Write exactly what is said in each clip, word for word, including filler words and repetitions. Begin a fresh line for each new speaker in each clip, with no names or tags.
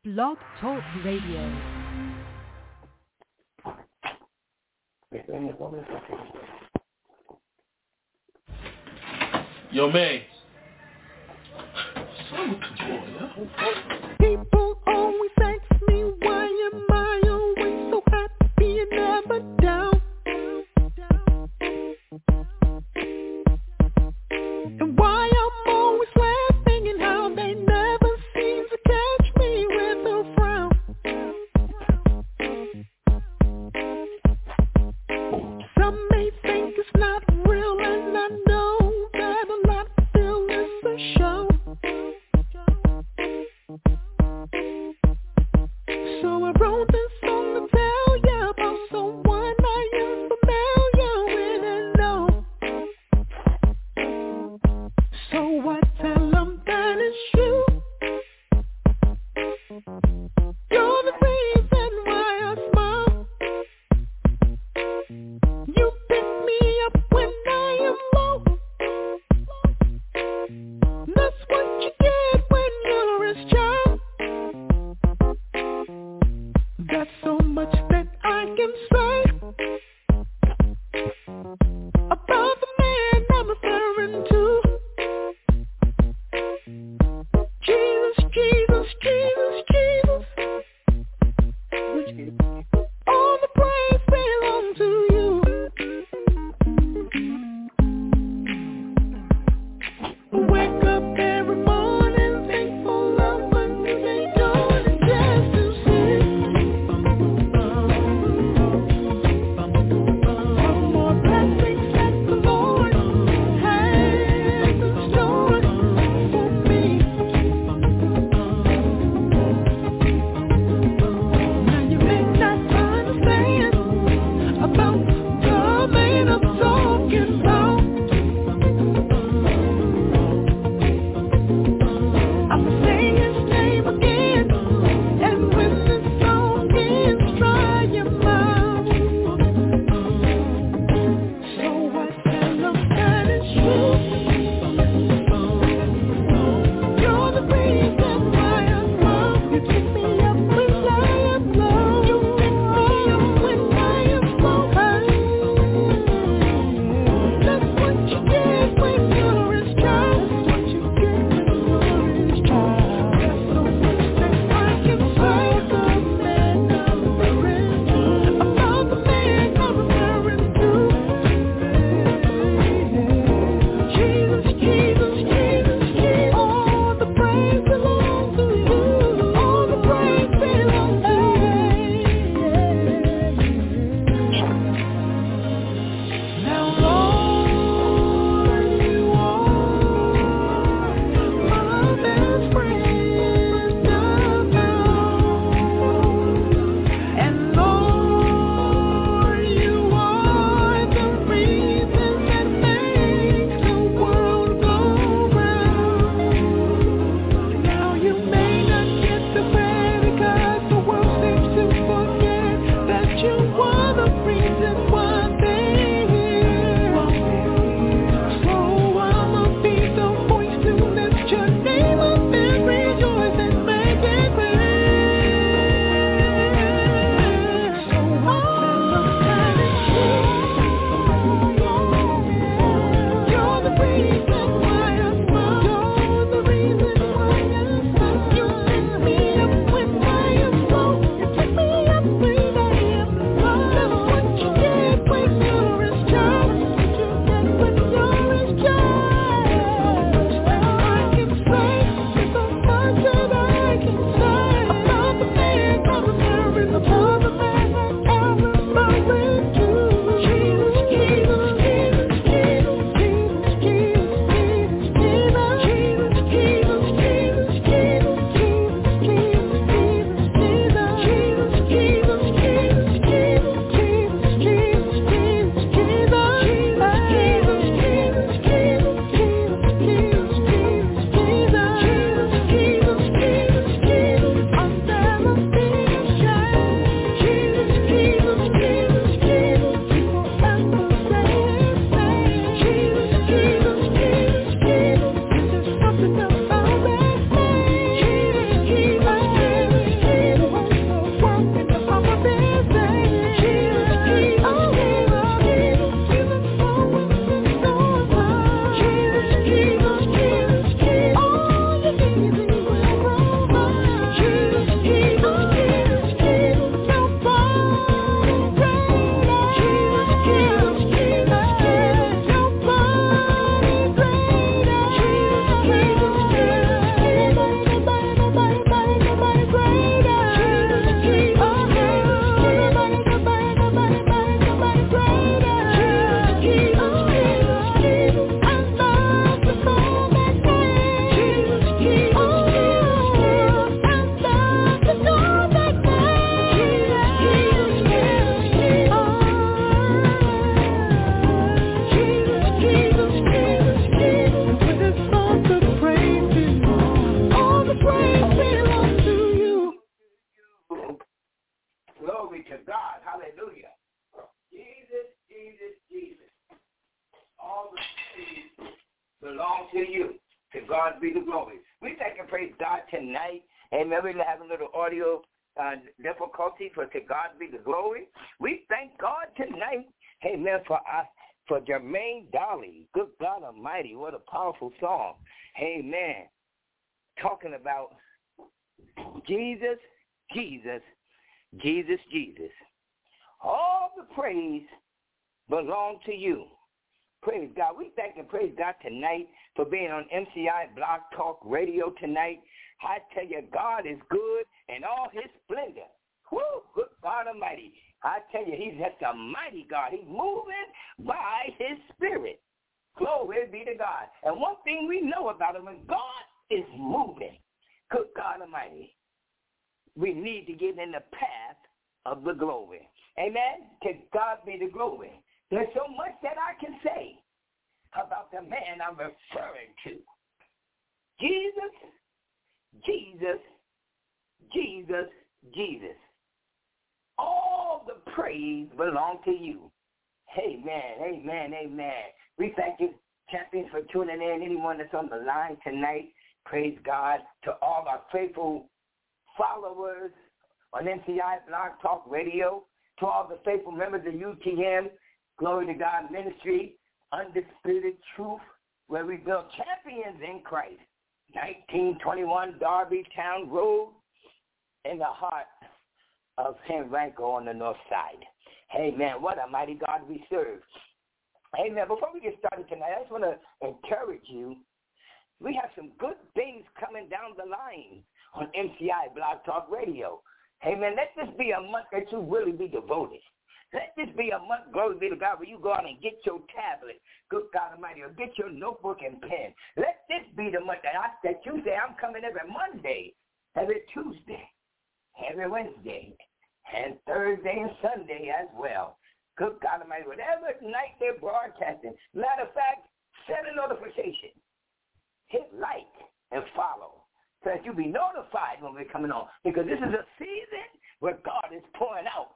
Blog Talk Radio.
Yo, man. Some control, yeah.
People always ask me why am I always so happy and never down. And why I'm always laughing and how they never seem to catch me with a frown. Some may think it's not real, and I know that a lot feel it's a show.
you. To God be the glory. We thank and praise God tonight. Amen. We're having a little audio uh, difficulty, for to God be the glory. We thank God tonight, amen, for us, for Jermaine Dolly. Good God Almighty, what a powerful song. Amen. Talking about Jesus, Jesus, Jesus, Jesus. All the praise belongs to you. Praise God. We thank and praise God tonight for being on M C I Blog Talk Radio tonight. I tell you, God is good in all his splendor. Woo, good God Almighty. I tell you, he's just a mighty God. He's moving by his spirit. Glory be to God. And one thing we know about him, when God is moving, good God Almighty, we need to get in the path of the glory. Amen? To God be the glory. There's so much that I can say about the man I'm referring to. Jesus, Jesus, Jesus, Jesus. All the praise belongs to you. Amen, amen, amen. We thank you, champions, for tuning in. Anyone that's on the line tonight, praise God. To all our faithful followers on M C I Blog Talk Radio, to all the faithful members of U T M, Glory to God Ministry, Undisputed Truth, where we build champions in Christ. nineteen twenty-one Darby Town Road, in the heart of Henrico on the north side. Amen. What a mighty God we serve. Amen. Before we get started tonight, I just want to encourage you. We have some good things coming down the line on M C I Blog Talk Radio. Amen. Let this be a month that you really be devoted. Let this be a month, glory be to God, where you go out and get your tablet, good God Almighty, or get your notebook and pen. Let this be the month that, I, that you say, I'm coming every Monday, every Tuesday, every Wednesday, and Thursday and Sunday as well. Good God Almighty, whatever night they're broadcasting. Matter of fact, set a notification. Hit like and follow so that you'll be notified when we're coming on. Because this is a season where God is pouring out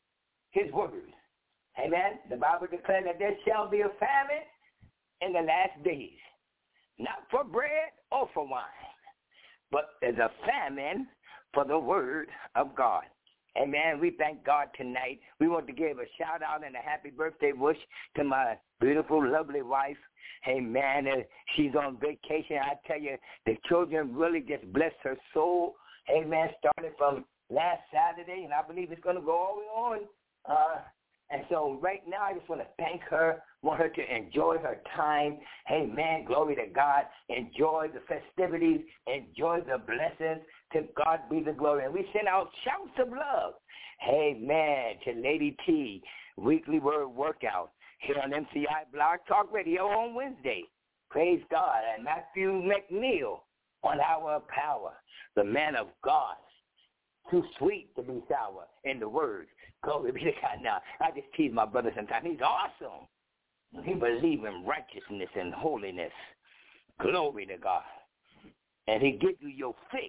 his words. Amen. The Bible declares that there shall be a famine in the last days, not for bread or for wine, but there's a famine for the word of God. Amen. We thank God tonight. We want to give a shout out and a happy birthday wish to my beautiful, lovely wife. Amen. Uh, she's on vacation. I tell you, the children really just bless her soul. Amen. Started from last Saturday, and I believe it's going to go all the way on. Uh, and so right now I just want to thank her, want her to enjoy her time. Amen. Glory to God. Enjoy the festivities. Enjoy the blessings. To God be the glory. And we send out shouts of love. Amen. To Lady T, weekly word workout here on M C I Blog Talk Radio on Wednesday. Praise God. And Matthew McNeil on Hour of Power, the man of God. Too sweet to be sour in the word. Glory be to God. Now, I just tease my brother sometimes. He's awesome. He believes in righteousness and holiness. Glory to God. And he gives you your fix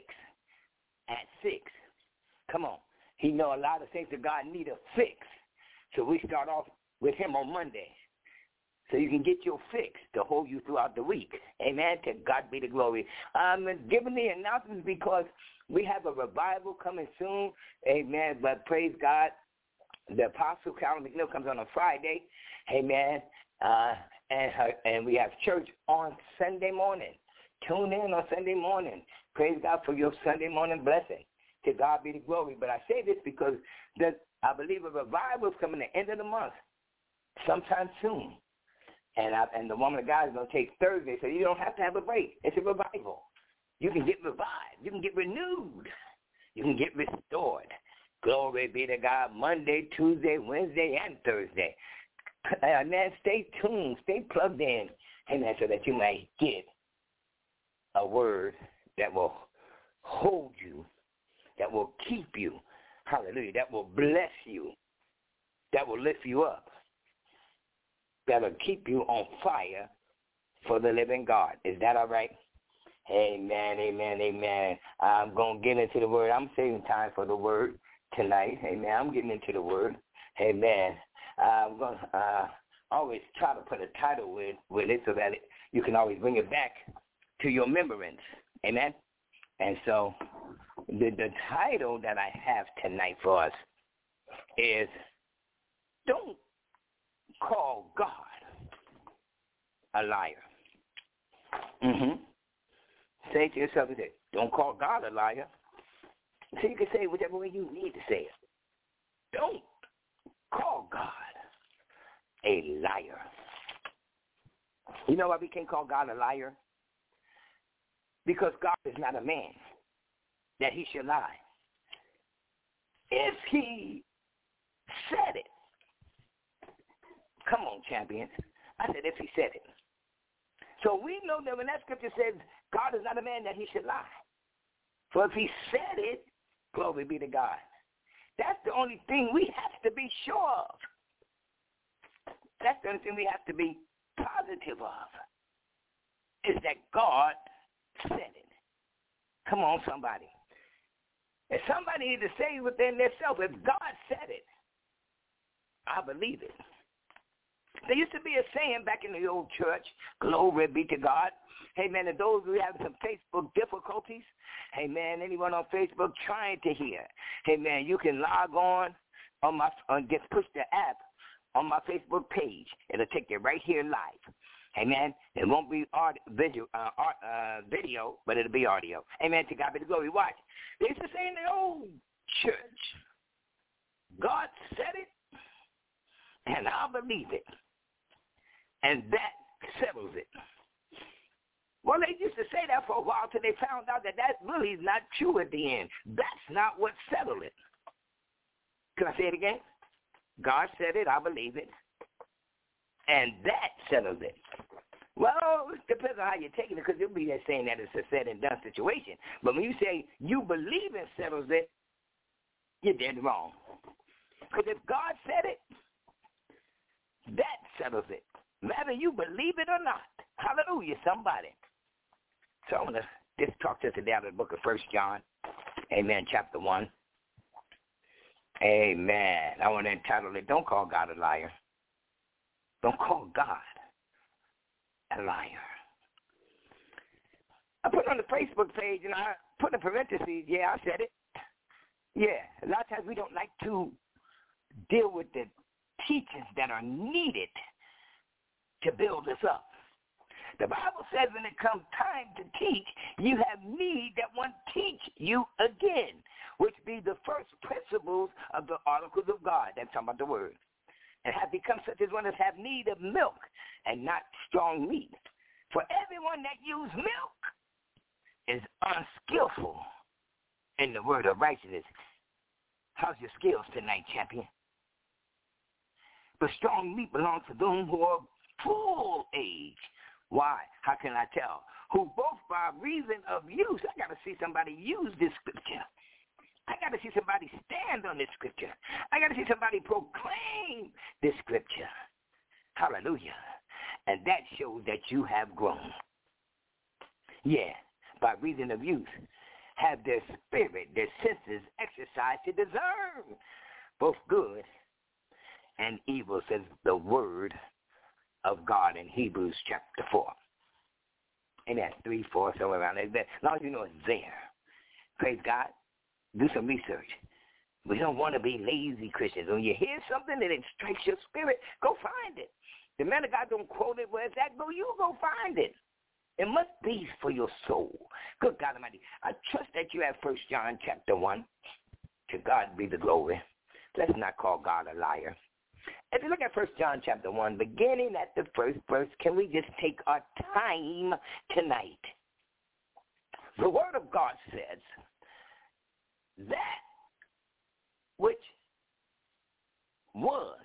at six. Come on. He know a lot of things that God need a fix. So we start off with him on Monday. So you can get your fix to hold you throughout the week. Amen. To God be the glory. I'm giving the announcements because we have a revival coming soon. Amen. But praise God, the Apostle Carol McNeil comes on a Friday. Amen. Uh, and her, and we have church on Sunday morning. Tune in on Sunday morning. Praise God for your Sunday morning blessing. To God be the glory. But I say this because the, I believe a revival is coming at the end of the month, sometime soon. And I, and the woman of God is going to take Thursday, so you don't have to have a break. It's a revival. You can get revived. You can get renewed. You can get restored. Glory be to God, Monday, Tuesday, Wednesday, and Thursday. And then stay tuned, stay plugged in, amen, so that you may get a word that will hold you, that will keep you, hallelujah, that will bless you, that will lift you up, that will keep you on fire for the living God. Is that all right? Amen, amen, amen. I'm going to get into the word. I'm saving time for the word tonight. Amen. I'm getting into the word. Amen. I'm going to uh, always try to put a title with, with it so that, it, you can always bring it back to your remembrance. Amen? And so the, the title that I have tonight for us is Don't Call God a Liar. Mm-hmm. Say to yourself, don't call God a liar. So you can say it whichever way you need to say it. Don't call God a liar. You know why we can't call God a liar? Because God is not a man that he should lie. If he said it, come on, champions. I said if he said it. So we know that when that scripture says God is not a man that he should lie. So if he said it, glory be to God. That's the only thing we have to be sure of. That's the only thing we have to be positive of, is that God said it. Come on, somebody. If somebody needs to say within themselves, if God said it, I believe it. There used to be a saying back in the old church, glory be to God. Hey, man, and those who have some Facebook difficulties, hey, man, anyone on Facebook trying to hear, hey, man, you can log on on my, on, get push the app on my Facebook page. It'll take you right here live. Hey, man, it won't be art, video, uh, art, uh, video, but it'll be audio. Hey, man, to God be the glory. Watch. They used to say in the old church, God said it, and I believe it. And that settles it. Well, they used to say that for a while until they found out that that really is not true at the end. That's not what settled it. Can I say it again? God said it, I believe it. And that settles it. Well, it depends on how you're taking it, because you'll be there saying that it's a said and done situation. But when you say you believe it settles it, you're dead wrong. Because if God said it, that settles it. Whether you believe it or not. Hallelujah, somebody. So I'm going to just talk to us today out of the book of First John. Amen, chapter one. Amen. I want to entitle it, Don't Call God a Liar. Don't call God a liar. I put it on the Facebook page, and I put in parentheses, yeah, I said it. Yeah, a lot of times we don't like to deal with the teachings that are needed to build us up. The Bible says when it comes time to teach, you have need that one teach you again, which be the first principles of the articles of God. That's talking about the word. And have become such as one as have need of milk and not strong meat. For everyone that use milk is unskillful in the word of righteousness. How's your skills tonight, champion? But strong meat belongs to them who are full age. Why? How can I tell? Who both by reason of use, I got to see somebody use this scripture. I got to see somebody stand on this scripture. I got to see somebody proclaim this scripture. Hallelujah. And that shows that you have grown. Yeah, by reason of use, have their spirit, their senses exercised to discern both good and evil, says the word of God in Hebrews chapter four. And that's three, four, somewhere around there. As long as you know it's there. Praise God. Do some research. We don't want to be lazy Christians. When you hear something that it strikes your spirit, go find it. The man of God don't quote it. Where's that? Go, you go find it. It must be for your soul. Good God Almighty. I trust that you have First John chapter one. To God be the glory. Let's not call God a liar. If you look at First John chapter one, beginning at the first verse, can we just take our time tonight? The word of God says, that which was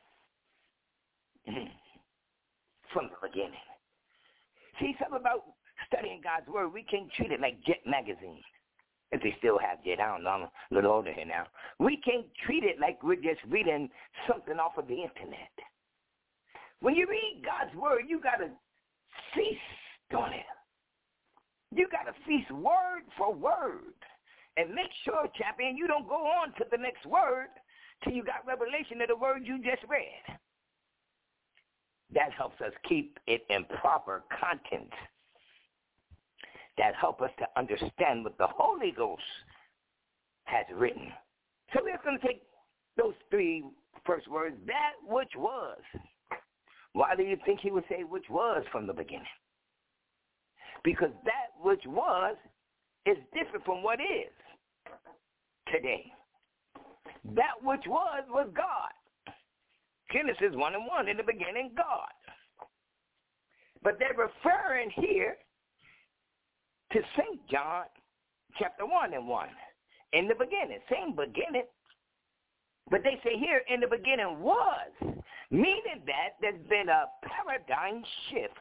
from the beginning. See, something about studying God's word, we can't treat it like Jet magazine. If they still have Jet, I don't know, I'm a little older here now. We can't treat it like we're just reading something off of the internet. When you read God's word, you got to feast on it. You got to feast word for word. And make sure, champion, you don't go on to the next word till you got revelation of the word you just read. that helps us keep it in proper content. That help us to understand what the Holy Ghost has written. So we're going to take those three first words, that which was. Why do you think he would say which was from the beginning? Because that which was is different from what is today. That which was was God. Genesis one and one, in the beginning, God. But they're referring here to Saint John chapter one and one. In the beginning, same beginning. But they say here, in the beginning was, meaning that there's been a paradigm shift.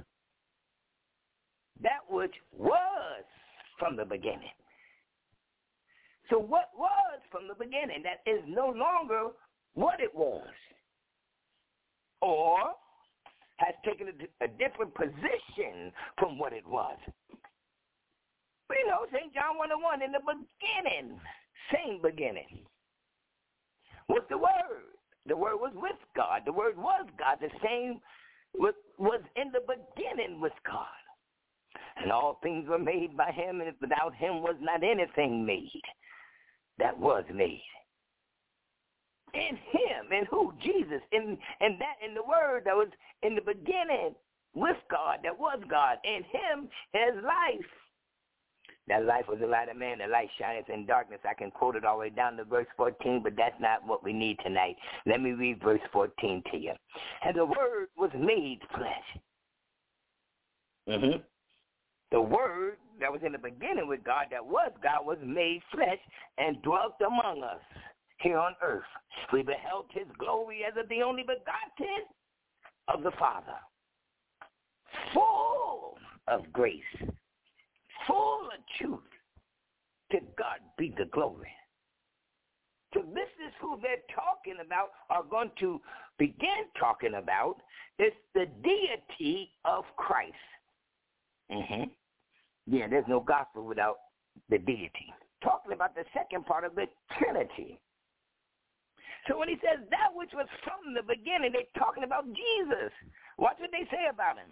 That which was from the beginning. So what was from the beginning, that is no longer what it was, or has taken a, a different position from what it was. We know Saint John one and one, in the beginning, same beginning, was the Word. The Word was with God. The Word was God. The same was, was in the beginning with God. And all things were made by him, and without him was not anything made that was made. In him, in who? Jesus. In, in that, in the Word that was in the beginning with God, that was God. In him is life. That life was the light of man. The light shineth in darkness. I can quote it all the way down to verse fourteen, but that's not what we need tonight. Let me read verse fourteen to you. And the Word was made flesh. Mm-hmm. The Word that was in the beginning with God, that was God, was made flesh and dwelt among us here on earth. We beheld his glory as of the only begotten of the Father, full of grace, full of truth. To God be the glory. So this is who they're talking about, are going to begin talking about. It's the deity of Christ. Mm-hmm. Yeah, there's no gospel without the deity. Talking about the second part of the Trinity. So when he says that which was from the beginning, they're talking about Jesus. Watch what they say about him.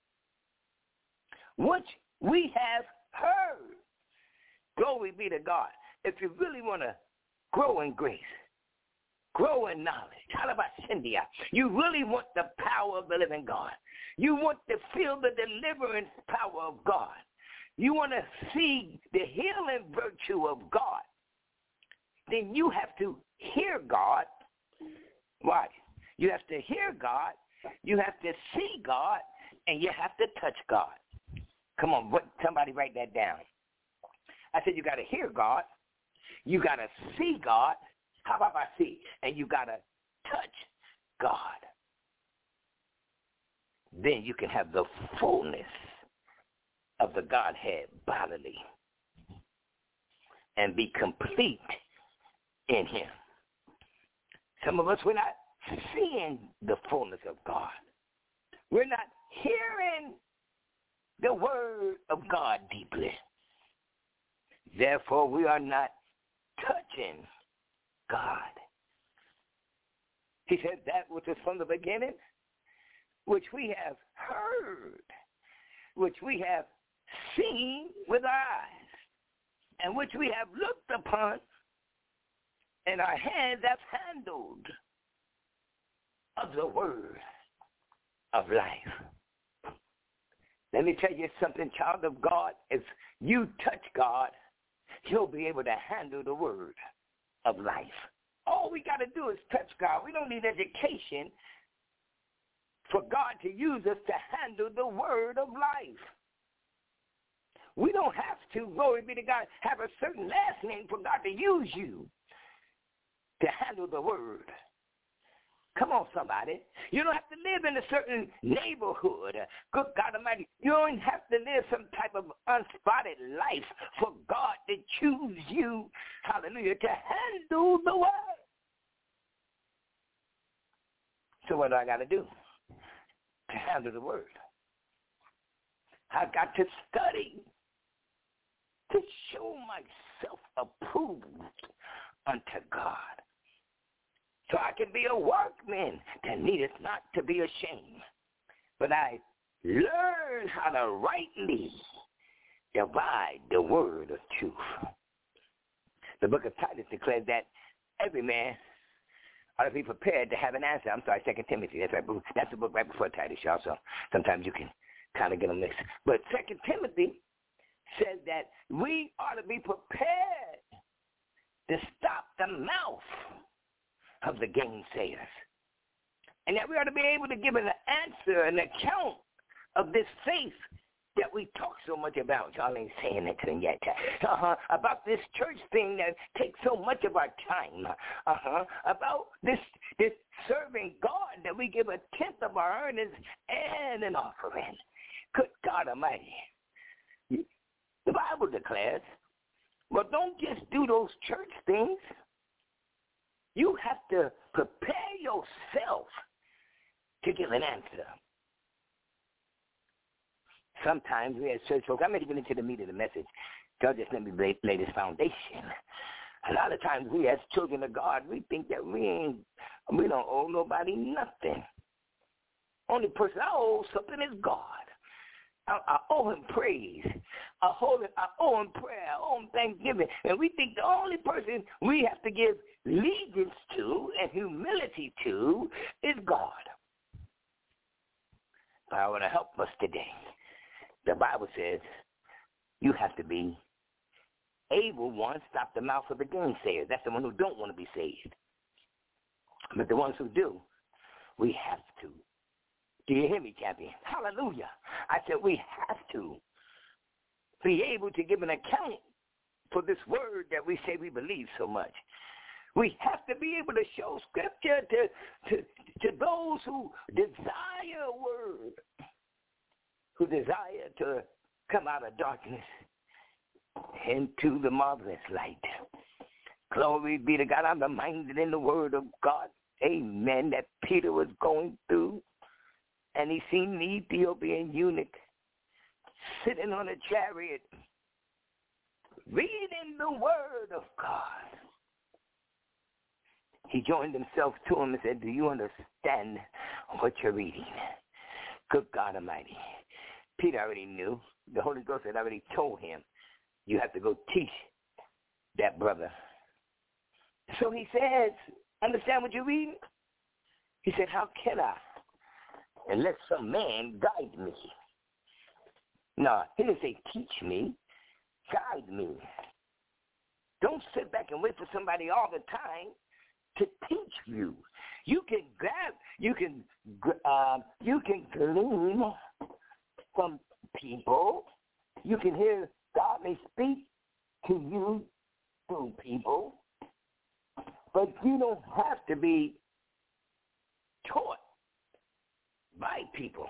Which we have heard. Glory be to God. If you really want to grow in grace, grow in knowledge, you really want the power of the living God. You want to feel the deliverance power of God. You want to see the healing virtue of God. Then you have to hear God. Why? You have to hear God. You have to see God. And you have to touch God. Come on, somebody write that down. I said you got to hear God. You got to see God. How about I see? And you got to touch God. Then you can have the fullness of the Godhead bodily and be complete in him. Some of us, we're not seeing the fullness of God. We're not hearing the word of God deeply. Therefore, we are not touching God. He said that which is from the beginning, which we have heard, which we have seen with our eyes, and which we have looked upon, and our hands have handled of the word of life. Let me tell you something, child of God. If you touch God, he'll be able to handle the word of life. All we got to do is touch God. We don't need education for God to use us to handle the word of life. We don't have to, glory be to God, have a certain last name for God to use you to handle the word. Come on, somebody. You don't have to live in a certain neighborhood. Good God Almighty. You don't have to live some type of unspotted life for God to choose you, hallelujah, to handle the word. So what do I got to do to handle the word? I got to study to show myself approved unto God, so I can be a workman that needeth not to be ashamed, but I learned how to rightly divide the word of truth. The book of Titus declares that every man ought to be prepared to have an answer. I'm sorry, Second Timothy. That's right. That's the book right before Titus, y'all. So sometimes you can kind of get them mixed. But Second Timothy says that we ought to be prepared to stop the mouth of the gainsayers, and that we ought to be able to give an answer, an account of this faith that we talk so much about. Y'all ain't saying it to them yet. Uh-huh. About this church thing that takes so much of our time. Uh-huh. About this this serving God that we give a tenth of our earnings and an offering. Good God Almighty. The Bible declares, well, don't just do those church things. You have to prepare yourself to give an answer. Sometimes we as church folks, I'm ready to get into the meat of the message. God just let me lay, lay this foundation. A lot of times we as children of God, we think that we ain't, we don't owe nobody nothing. Only person I owe something is God. I, I owe him praise. I owe him, I owe him prayer. I owe him thanksgiving. And we think the only person we have to give allegiance to and humility to is God. But I want to help us today. The Bible says you have to be able, one, stop the mouth of the gainsayers. That's the one who don't want to be saved. But the ones who do, we have to. Do you hear me, champion? Hallelujah. I said we have to be able to give an account for this word that we say we believe so much. We have to be able to show scripture to, to, to those who desire a word, who desire to come out of darkness into the marvelous light. Glory be to God. I'm reminded in the word of God, amen, that Peter was going through, and he seen the Ethiopian eunuch sitting on a chariot, reading the word of God. He joined himself to him and said, do you understand what you're reading? Good God Almighty. Peter already knew. The Holy Ghost had already told him, you have to go teach that brother. So he says, understand what you're reading? He said, how can I? Unless some man guide me. No, he didn't say teach me, guide me. Don't sit back and wait for somebody all the time to teach you. You can grab, you can, uh, you can glean from people. You can hear God may speak to you through people, but you don't have to be taught by people,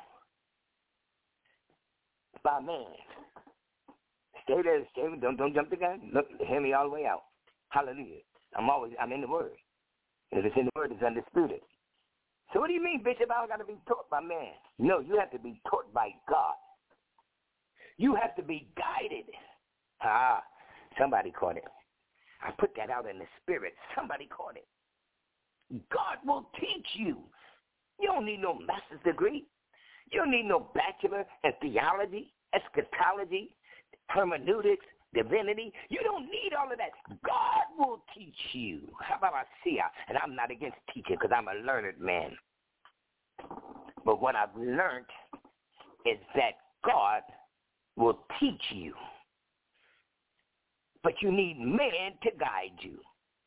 by man. Stay there, stay there. Don't, don't jump the gun. Look, hear me all the way out. Hallelujah. I'm always, I'm in the Word. If it's in the Word, it's undisputed. So what do you mean, Bishop, I don't got to be taught by man? No, you have to be taught by God. You have to be guided. Ah, somebody caught it. I put that out in the spirit. Somebody caught it. God will teach you. You don't need no master's degree. You don't need no bachelor in theology, eschatology, hermeneutics, divinity. You don't need all of that. God will teach you. How about I see? And I'm not against teaching because I'm a learned man. But what I've learned is that God will teach you. But you need man to guide you.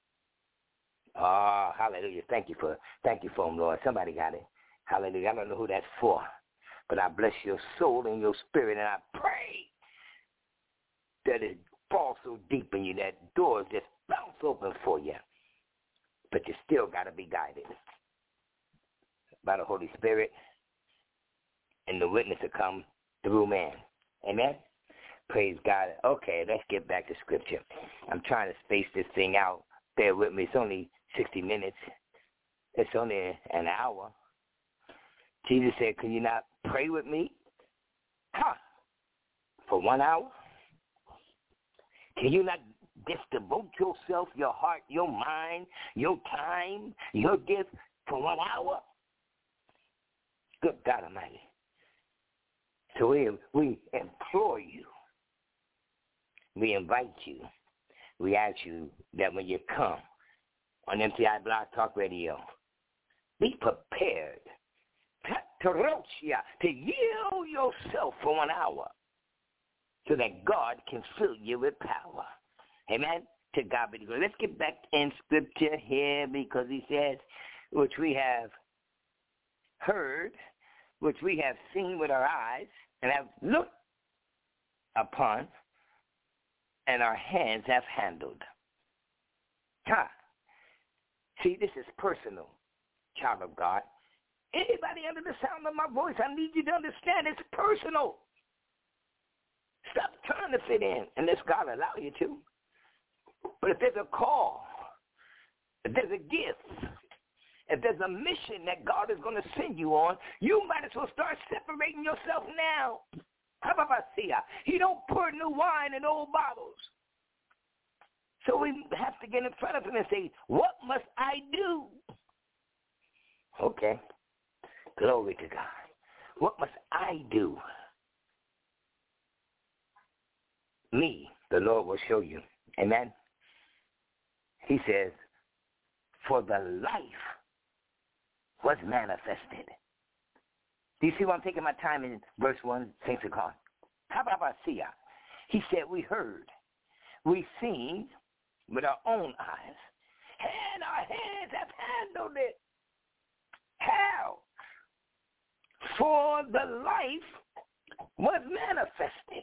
Oh, hallelujah. Thank you for thank you for him, Lord. Somebody got it. Hallelujah. I don't know who that's for. But I bless your soul and your spirit, and I pray that it falls so deep in you that doors just bounce open for you. But you still got to be guided by the Holy Spirit, and the witness will come through man. Amen? Praise God. Okay, let's get back to Scripture. I'm trying to space this thing out. Bear with me. It's only sixty minutes. It's only an hour. Jesus said, can you not pray with me? Huh? For one hour? Can you not just devote yourself, your heart, your mind, your time, your gift for one hour? Good God Almighty. So we, we implore you, we invite you, we ask you that when you come on M T I Blog Talk Radio, be prepared to yield yourself for one hour so that God can fill you with power. Amen? To God be the glory. Let's get back in scripture here because he says, which we have heard, which we have seen with our eyes and have looked upon, and our hands have handled. Ha! See, this is personal, child of God. Anybody under the sound of my voice, I need you to understand it's personal. Stop trying to fit in unless God allow you to. But if there's a call, if there's a gift, if there's a mission that God is going to send you on, you might as well start separating yourself now. How about I see ya? He don't pour new wine in old bottles. So we have to get in front of him and say, what must I do? Okay. Glory to God. What must I do? Me, the Lord will show you. Amen. He says, for the life was manifested. Do you see why I'm taking my time in verse one, Saints of God? How about I see ya? He said, we heard, we seen with our own eyes, and our hands have handled it. How? For the life was manifested.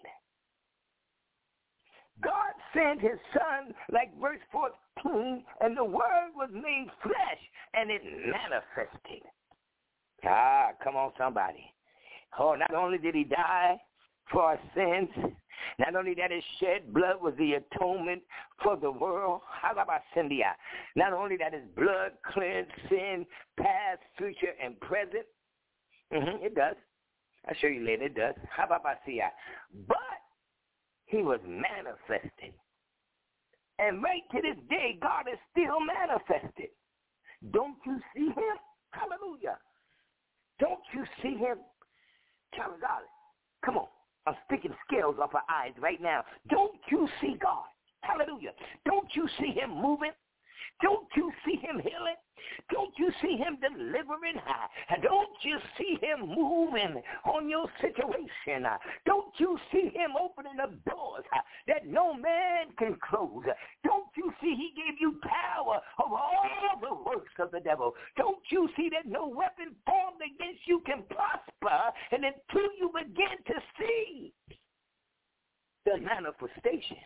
God sent his son, like verse fourteen, and the word was made flesh, and it manifested. Ah, come on, somebody. Oh, not only did he die for our sins, not only that his shed blood was the atonement for the world, not only that his blood cleansed sin, past, future, and present. Mm-hmm, it does. I'll show you later, it does. But he was manifested. And right to this day, God is still manifested. Don't you see him? Hallelujah. Don't you see him? Child of God, come on. I'm sticking scales off our eyes right now. Don't you see God? Hallelujah. Don't you see him moving? Don't you see him healing? Don't you see him delivering? Don't you see him moving on your situation? Don't you see him opening up doors that no man can close? Don't you see he gave you power over all the works of the devil? Don't you see that no weapon formed against you can prosper? And until you begin to see the manifestation,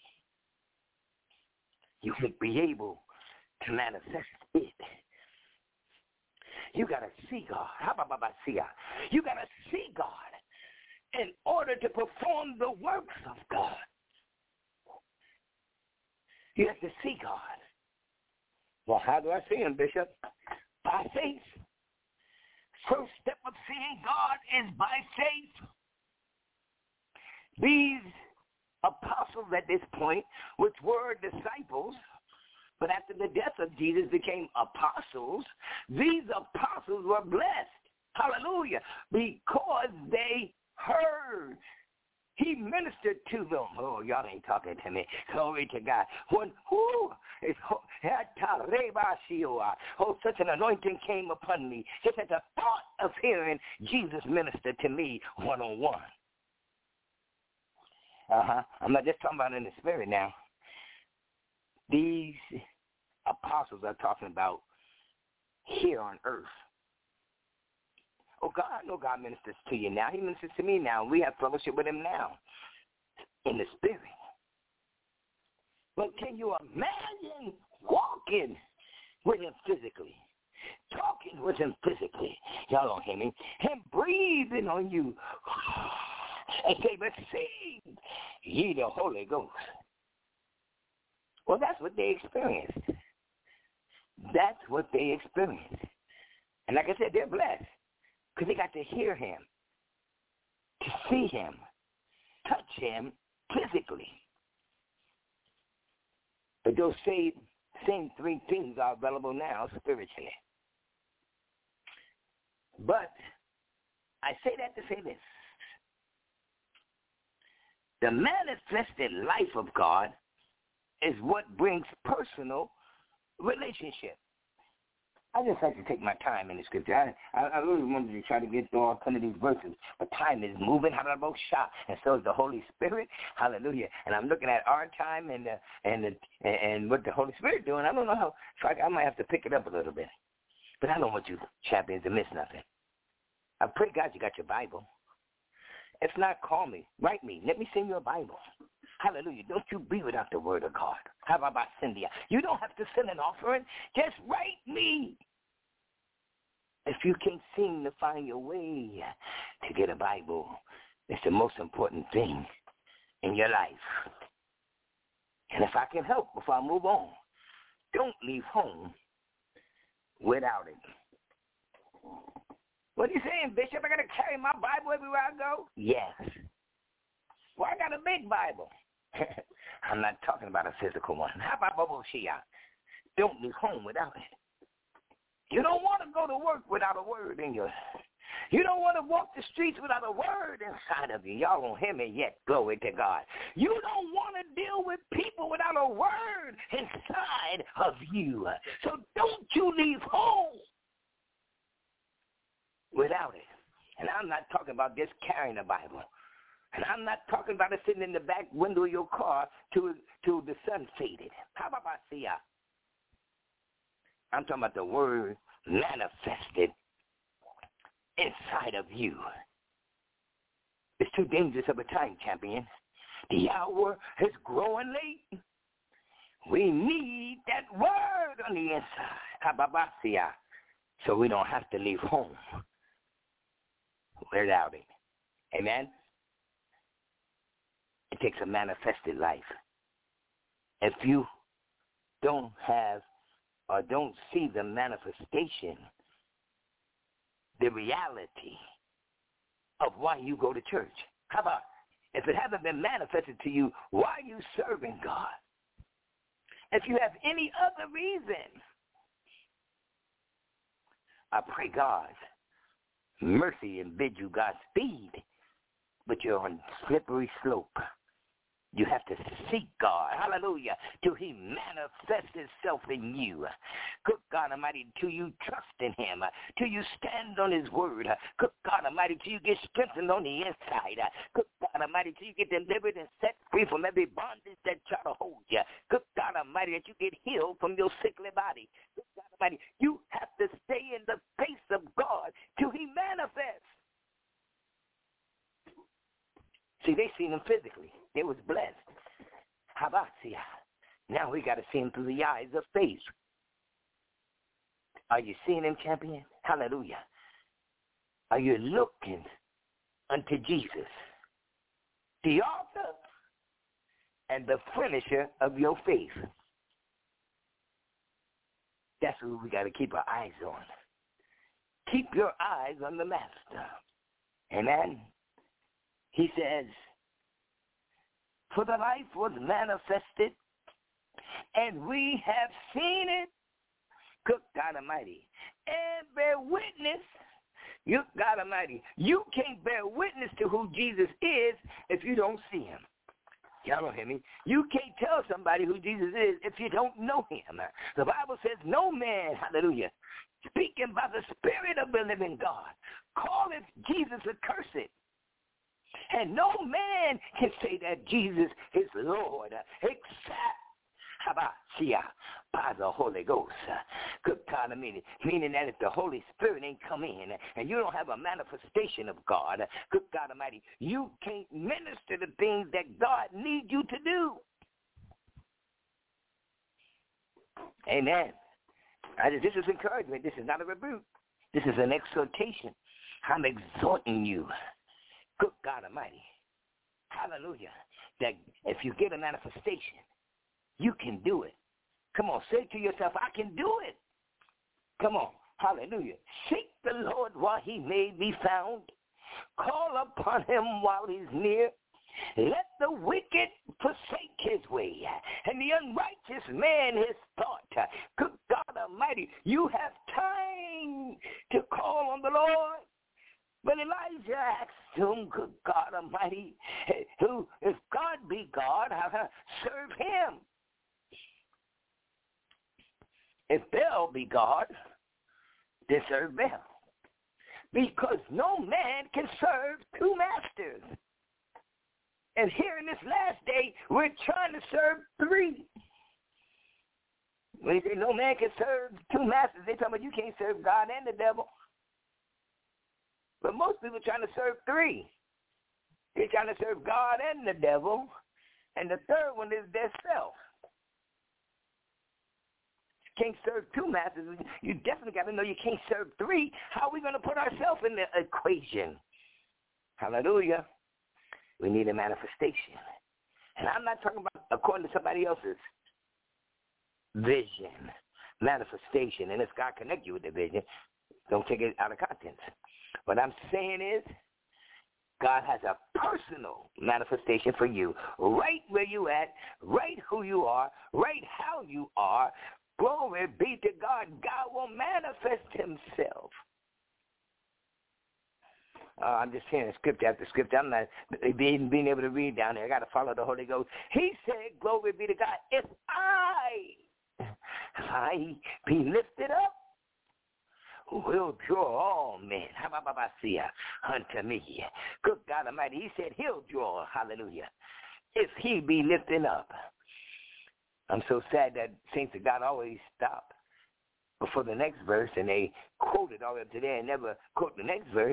you will be able to manifest it. You got to see God. How about I see God? You got to see God in order to perform the works of God. You have to see God. Well, how do I see him, Bishop? By faith. First step of seeing God is by faith. These apostles at this point, which were disciples, but after the death of Jesus became apostles, these apostles were blessed. Hallelujah. Because they heard. He ministered to them. Oh, y'all ain't talking to me. Glory to God. When, whoo, it's, oh, such an anointing came upon me. Just at the thought of hearing Jesus minister to me one-on-one. Uh-huh. I'm not just talking about in the spirit now. These apostles are talking about here on earth. Oh, God, I know God ministers to you now. He ministers to me now. We have fellowship with him now in the spirit. But can you imagine walking with him physically, talking with him physically? Y'all don't hear me. Him breathing on you and say, receive ye the Holy Ghost. Well, that's what they experienced. That's what they experienced. And like I said, they're blessed because they got to hear him, to see him, touch him physically. But those same, same three things are available now spiritually. But I say that to say this. The manifested life of God is what brings personal relationship. I just like to take my time in the scripture. I, I, I really wanted to try to get through all ten of these verses, but time is moving, and so is the Holy Spirit. Hallelujah. And I'm looking at our time and uh, and the, and what the Holy Spirit doing. I don't know how. So I, I might have to pick it up a little bit. But I don't want you champions to miss nothing. I pray, God, you got your Bible. If not, call me. Write me. Let me send you a Bible. Hallelujah. Don't you be without the word of God. How about Cynthia? You don't have to send an offering. Just write me. If you can't seem to find your way to get a Bible, it's the most important thing in your life. And if I can help before I move on, don't leave home without it. What are you saying, Bishop? I got to carry my Bible everywhere I go? Yes. Well, I got a big Bible. I'm not talking about a physical one. How about Bible Shia? Don't leave home without it. You don't want to go to work without a word in your. You don't want to walk the streets without a word inside of you. Y'all don't hear me yet. Glory to God. You don't want to deal with people without a word inside of you. So don't you leave home without it. And I'm not talking about just carrying a Bible. And I'm not talking about it sitting in the back window of your car till, till the sun faded. How about I see ya? I'm talking about the word manifested inside of you. It's too dangerous of a time, champion. The hour is growing late. We need that word on the inside. How about I see ya? So we don't have to leave home without it. Amen? It takes a manifested life. If you don't have or don't see the manifestation, the reality of why you go to church. How about if it hasn't been manifested to you, why are you serving God? If you have any other reason, I pray God mercy and bid you Godspeed, but you're on slippery slope. You have to seek God, hallelujah, till he manifests himself in you. Good God Almighty, till you trust in him, till you stand on his word. Good God Almighty, till you get strengthened on the inside. Good God Almighty, till you get delivered and set free from every bondage that try to hold you. Good God Almighty, that you get healed from your sickly body. Good God Almighty, you have to stay in the face of God till he manifests. See, they seen him physically. They was blessed. How about see? Now we got to see him through the eyes of faith. Are you seeing him, champion? Hallelujah. Are you looking unto Jesus, the author and the finisher of your faith? That's what we got to keep our eyes on. Keep your eyes on the master. Amen. He says, for the life was manifested, and we have seen it. Good God Almighty. And bear witness. You God Almighty. You can't bear witness to who Jesus is if you don't see him. Y'all don't hear me? You can't tell somebody who Jesus is if you don't know him. The Bible says no man, hallelujah, speaking by the Spirit of the living God, calleth Jesus accursed. And no man can say that Jesus is Lord except by the Holy Ghost. Good God of meaning. Meaning that if the Holy Spirit ain't come in and you don't have a manifestation of God, good God Almighty, you can't minister the things that God needs you to do. Amen. I, this is encouragement. This is not a rebuke. This is an exhortation. I'm exhorting you. Good God Almighty. Hallelujah. That if you get a manifestation, you can do it. Come on, say to yourself, I can do it. Come on. Hallelujah. Seek the Lord while he may be found. Call upon him while he's near. Let the wicked forsake his way, and the unrighteous man his thought. Good God Almighty, you have time to call on the Lord. But Elijah asked assume, good God Almighty, who, if God be God, serve him. If Baal be God, then serve Baal. Because no man can serve two masters. And here in this last day, we're trying to serve three. When you say no man can serve two masters, they're talking about you can't serve God and the devil. But most people are trying to serve three. They're trying to serve God and the devil. And the third one is their self. Can't serve two masters. You definitely got to know you can't serve three. How are we going to put ourselves in the equation? Hallelujah. We need a manifestation. And I'm not talking about according to somebody else's vision, manifestation. And if God connect you with the vision, don't take it out of context. What I'm saying is God has a personal manifestation for you, right where you at, right who you are, right how you are. Glory be to God. God will manifest himself. Uh, I'm just hearing scripture after scripture. I'm not being, being able to read down there. I got to follow the Holy Ghost. He said, glory be to God, if I, if I be lifted up, will draw all men unto me. Good God Almighty. He said he'll draw, hallelujah, if he be lifted up. I'm so sad that saints of God always stop before the next verse, and they quote it all the way up to there and never quote the next verse.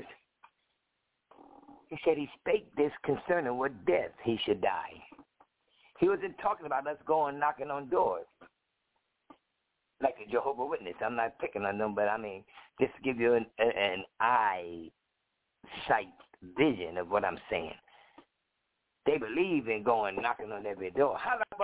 He said he spake this concerning what death he should die. He wasn't talking about us going knocking on doors like a Jehovah's Witness. I'm not picking on them, but I mean, just to give you an, an eye sight vision of what I'm saying. They believe in going knocking on every door.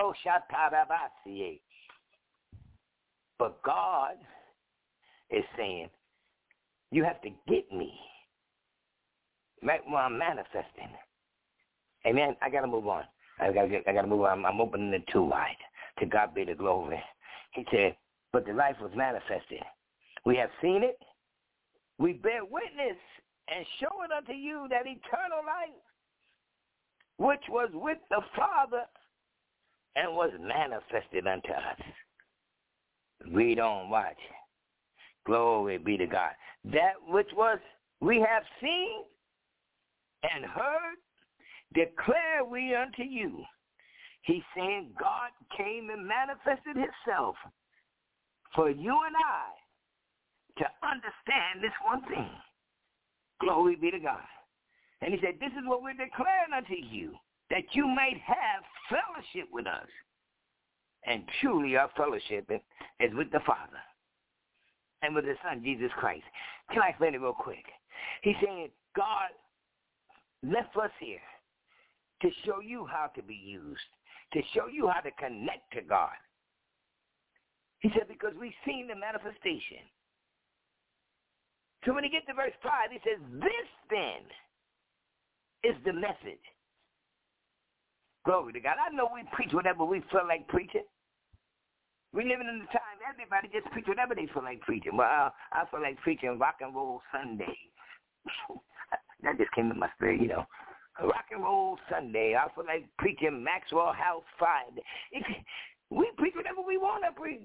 But God is saying, you have to get me right where I'm manifesting. Amen. I got to move on. I got to I got to move on. I'm, I'm opening it too wide. To God be the glory. He said, but the life was manifested. We have seen it. We bear witness and show it unto you that eternal life, which was with the Father and was manifested unto us. Read on, watch. Glory be to God. That which was we have seen and heard, declare we unto you. He's saying God came and manifested himself for you and I to understand this one thing. Glory be to God. And he said, this is what we're declaring unto you, that you might have fellowship with us. And truly our fellowship is with the Father and with the Son, Jesus Christ. Can I explain it real quick? He's saying, God left us here to show you how to be used, to show you how to connect to God. He said, because we've seen the manifestation. So when you get to verse five, he says, this then is the message. Glory to God. I know we preach whatever we feel like preaching. We're living in the time everybody just preach whatever they feel like preaching. Well, I, I feel like preaching Rock and Roll Sunday. That just came to my spirit, you know. Rock and Roll Sunday. I feel like preaching Maxwell House Friday. If we preach whatever we want to preach.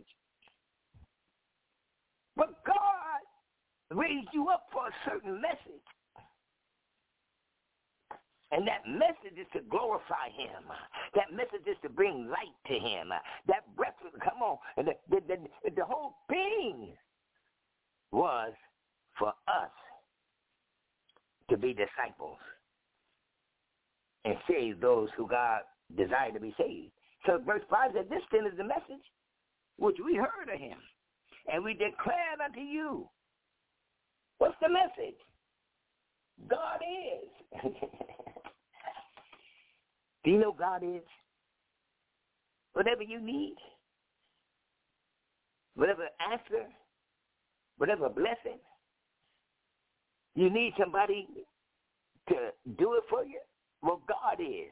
But God raised you up for a certain message. And that message is to glorify him. That message is to bring light to him. That breath, come on. And the, the, the, the whole thing was for us to be disciples and save those who God desired to be saved. So verse five said, this then is the message which we heard of him, and we declared unto you. What's the message? God is. Do you know God is? Whatever you need, whatever answer, whatever blessing, you need somebody to do it for you? Well, God is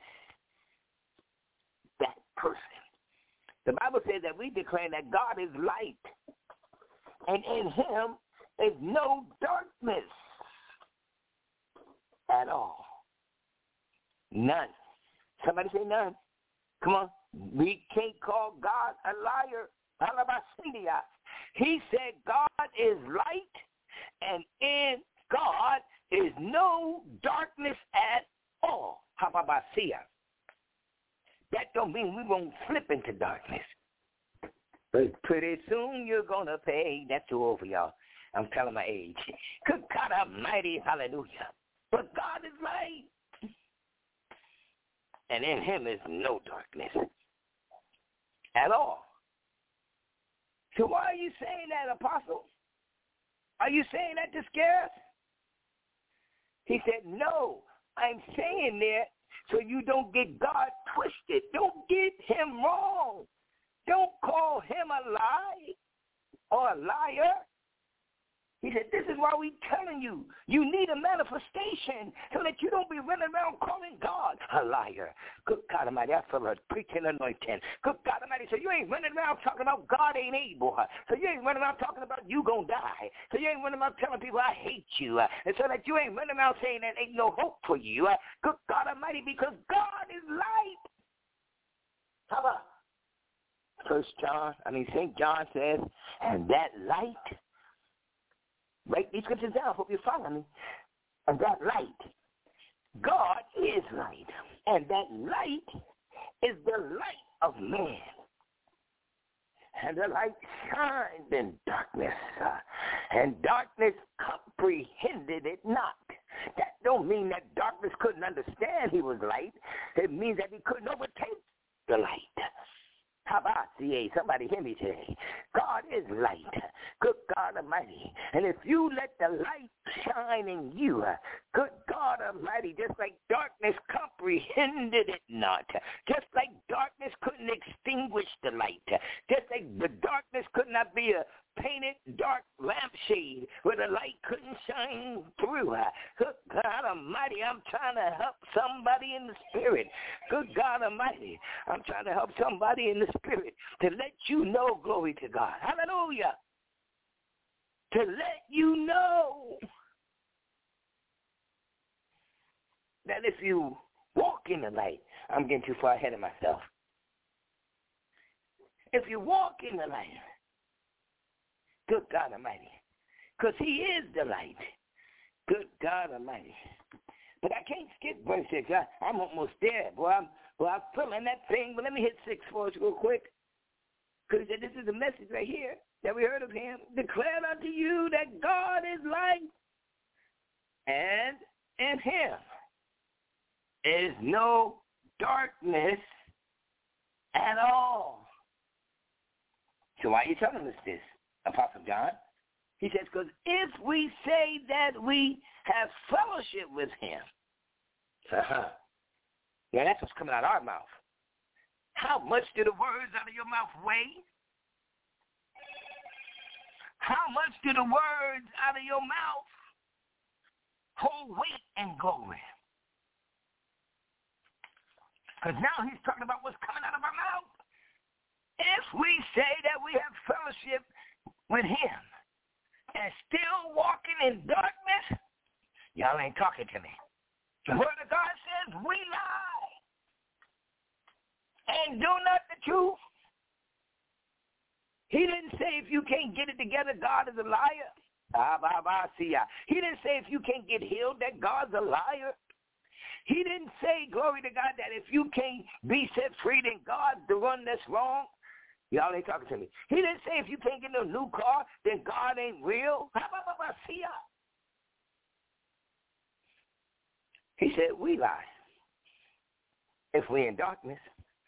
that person. The Bible says that we declare that God is light, and in him is no darkness at all. None. Somebody say none. Come on. We can't call God a liar. He said God is light, and in God is no darkness at all. That don't mean we won't slip into darkness. But pretty soon you're going to pay. That's too old for y'all. I'm telling my age. Good God Almighty, hallelujah. But God is light. And in him is no darkness at all. So why are you saying that, Apostle? Are you saying that to scare us? He said, no, I'm saying that so you don't get God twisted. Don't get him wrong. Don't call him a lie or a liar. He said, this is why we telling you, you need a manifestation so that you don't be running around calling God a liar. Good God Almighty, I feel a preaching anointing. Good God Almighty, so you ain't running around talking about God ain't able. So you ain't running around talking about you gonna die. So you ain't running around telling people I hate you. And so that you ain't running around saying that ain't no hope for you. Good God Almighty, because God is light. How about First John, I mean Saint John says, and that light, write these scriptures down. Hope you follow me. And that light, God is light. And that light is the light of man. And the light shined in darkness. Uh, and darkness comprehended it not. That don't mean that darkness couldn't understand he was light. It means that he couldn't overtake the light. How about C A? Somebody hear me today. God is light. Good God Almighty. And if you let the light shine in you, good God Almighty, just like darkness comprehended it not, just like darkness couldn't extinguish the light, just like the darkness could not be a painted dark lampshade where the light couldn't shine through. Good God Almighty, I'm trying to help somebody in the spirit. Good God Almighty, I'm trying to help somebody in the spirit to let you know, glory to God. Hallelujah. To let you know that if you walk in the light, I'm getting too far ahead of myself. If you walk in the light, good God Almighty, because he is the light. Good God Almighty. But I can't skip verse six. I, I'm almost there. Boy, I'm, boy, I'm feeling that thing. But let me hit six for us real quick. Because this is the message right here that we heard of him. Declare unto you that God is light, and in him is no darkness at all. So why are you telling us this, Apostle John? He says, because if we say that we have fellowship with him, uh-huh. Yeah, that's what's coming out of our mouth. How much do the words out of your mouth weigh? How much do the words out of your mouth hold weight and glory? Because now he's talking about what's coming out of our mouth. If we say that we have fellowship with him and still walking in darkness, y'all ain't talking to me. The word of God says we lie and do not the truth. He didn't say if you can't get it together, God is a liar. He didn't say if you can't get healed, that God's a liar. He didn't say, glory to God, that if you can't be set free, then God's the one that's wrong. Y'all ain't talking to me. He didn't say if you can't get no new car, then God ain't real. He said we lie if we're in darkness.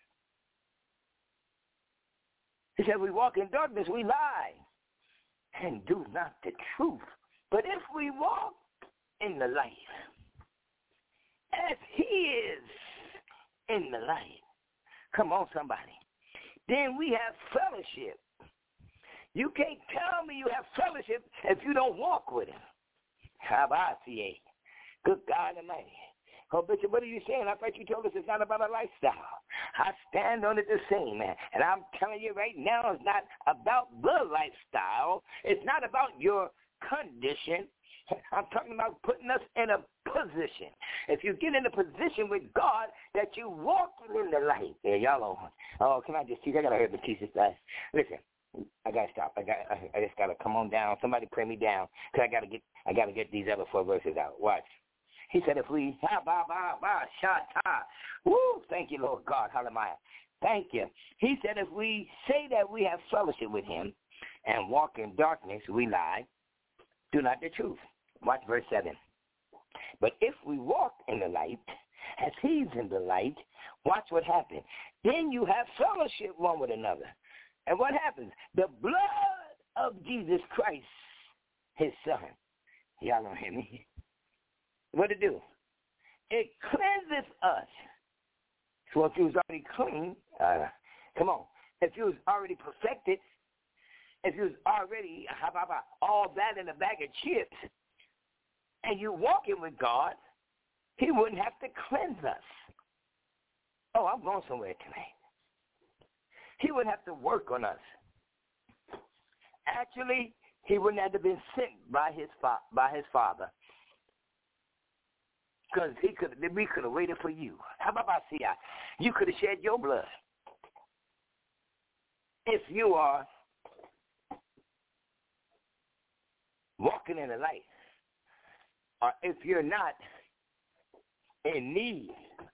He said we walk in darkness, we lie and do not the truth. But if we walk in the light, as he is in the light, come on somebody, then we have fellowship. You can't tell me you have fellowship if you don't walk with him. How about you? Good God Almighty. Oh, Bishop, what are you saying? I thought you told us it's not about a lifestyle. I stand on it the same, man. And I'm telling you right now, it's not about the lifestyle. It's not about your condition. I'm talking about putting us in a position. If you get in a position with God that you walking in the light. Yeah, y'all on. Oh, can I just teach? I got to hear the teach this guys. Listen, I got to stop. I got. I, I just got to come on down. Somebody pray me down because I got to get. I got to get these other four verses out. Watch. He said, if we, ha, ba, ba, ba, shata. Woo, thank you, Lord God. Hallelujah. Thank you. He said, if we say that we have fellowship with him and walk in darkness, we lie. Do not the truth. Watch verse seven. But if we walk in the light, as he's in the light, watch what happens. Then you have fellowship one with another. And what happens? The blood of Jesus Christ, his son. Y'all don't hear me. What it do? It cleanses us. So if you was already clean, uh, come on. If you was already perfected, if you was already how about, all that in a bag of chips, and you walking with God, he wouldn't have to cleanse us. Oh, I'm going somewhere tonight. He wouldn't have to work on us. Actually, he wouldn't have to been sent by his fa- by his father. Because he could, we could have waited for you. How about I see? You could have shed your blood. If you are walking in the light, or if you're not in need